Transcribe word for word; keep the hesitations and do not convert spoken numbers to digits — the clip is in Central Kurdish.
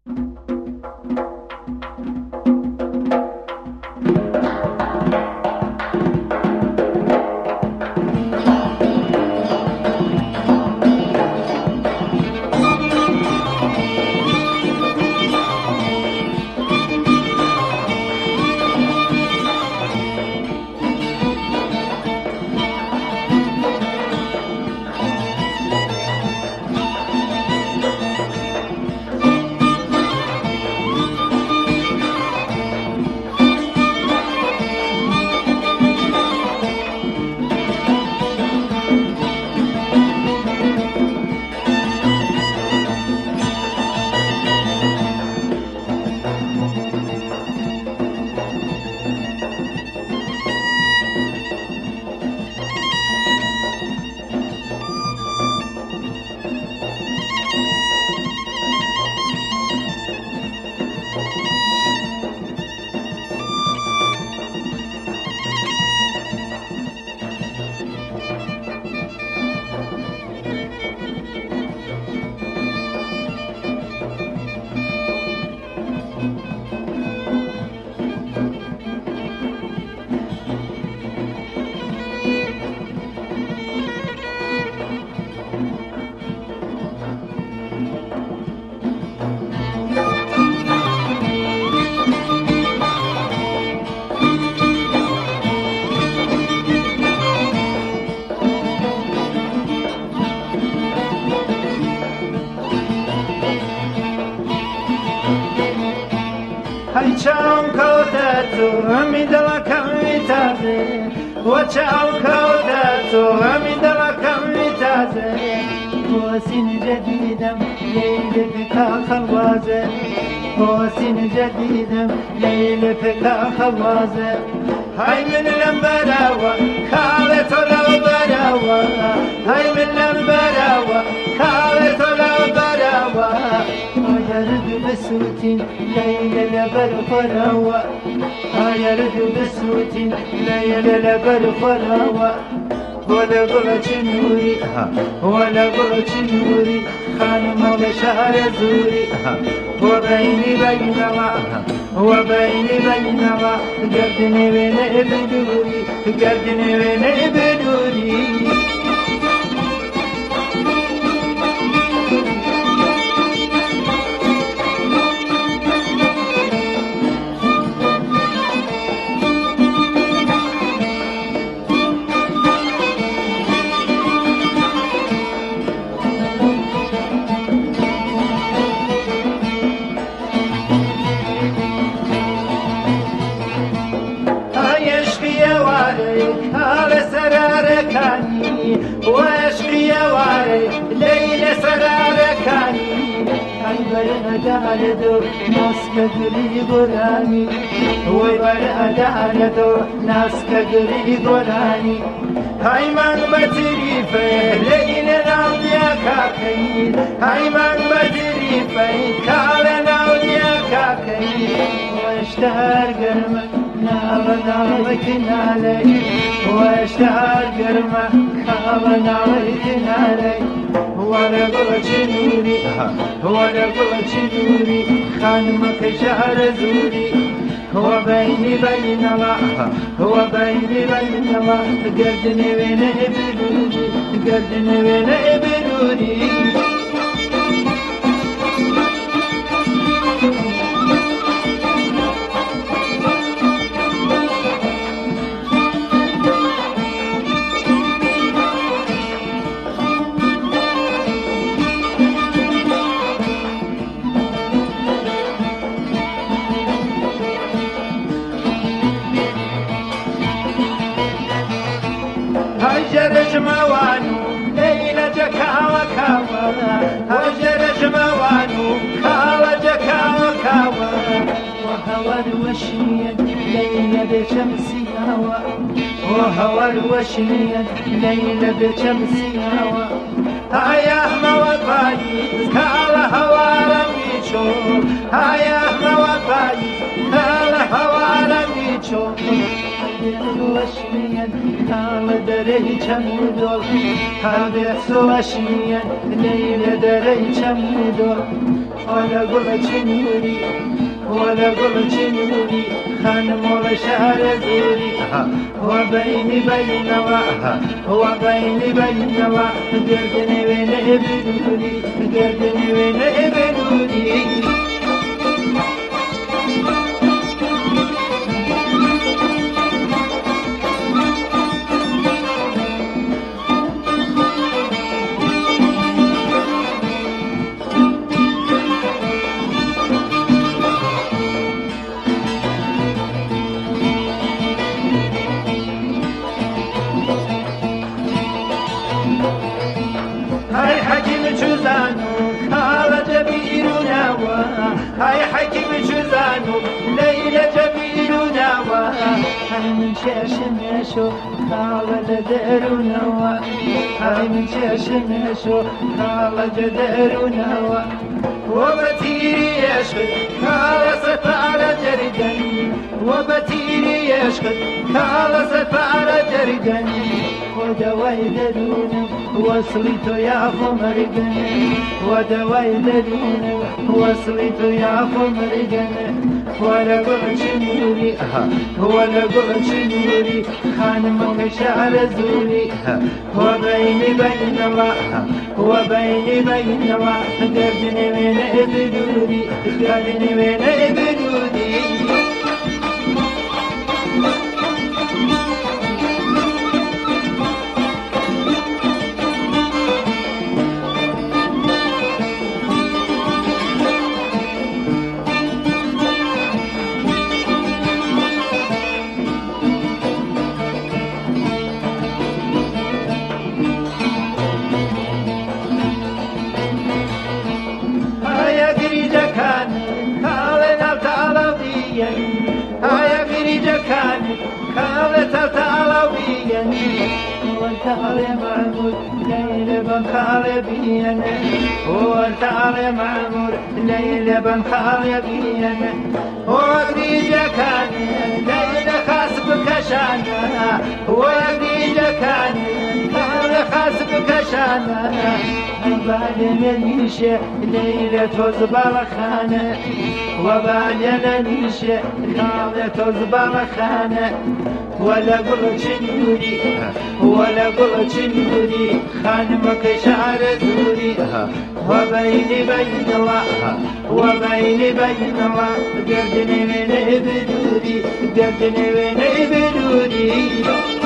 هەی چاوم کەوتە تۆ هەمی دڵەکەم تازێ وە چاوم کەوتە تۆ هەمی دڵەکەم تازێ حسین جدیدم لیلك خلوازه حسین جدیدم لیلك خلوازه هاي من لمبراوة كالت لو براوة هاي من لمبراوة كالت لو براوة يرد بسوتين ليلة لبر فراوة يرد بسوتين ليلة لبر فراوة ولا قلت نوري ولا قلت نوري خانم شهر زوري وبيني بينما وبيني بينما قردني بين ابدوري قردني بين ابدوري واشقي واري ليلة سراركاني هاي برأة عردو ناس كقري قراني وي برأة عردو ناس كقري قراني هاي من بتريفة ليلة ناوديا كاكي هاي من بتريفة كالا ناوديا كاكي واشتهر قرمك نار نارك نالي واشتهر قرمك كالا نارك نالي ولا قلت نوري ولا قلت نوري خانمك شهر زوري هو بيني بين الله هو بيني بين الله قردني بين ابنوري قردني بين ابنوري هجر جموانو ليلة جكاوة كاوة هجر جموانو كاوة جكاوة كاوة وهوى الوشية ليلة بشمسي هوى وهوى الوشية ليلة بشمسي هوى هيا موطني كالا هوى رميشو هيا موطني كالا هوى رميشو وشميا كان دري چمودول هذا سوشميا ليلة دري چمودول ولا قلت نوري ولا قلت نوري خانم ولا شعر زوري وبيني بين وبيني بين قردني وين ابنوري قردني وين ابنوري هاي حكيم جزانو كالا جبير نوا هاي حكيم جزانو ليلى جبير نوا هاي من شاش مشو كالا جدر نوا هاي من شاش مشو كالا جدر نوا وبتيري يشخد كالا سفارة جردا وبتيري يشخد كالا سفارة جردا ودواي دلون وصلت يا خمرقن ودواي دلون وصلت يا خمرقن ولا قلت نوري ولا قلت نوري خانمك شعر زوري وبيني بين الله وبيني بين الله قردني وين ابدودي قردني وين ابدودي هاي قريجة كان كانت تعلويا والتعالى معمود ليلة بن خالبيا والتعالى معمود ليلة بن خالبيا وقريجة كان ليلة خاصب كشانا وقريجة كان كان خاصب كشانا بعد ننشأ ليلة تزبر خانة وبعد ننشأ ليلة تزبر خانة ولا قلت نوري ولا قلت نوري خانمك شعر زوري وبيني بين الله وبيني بين الله قردني من ابدودي قردني من ابدودي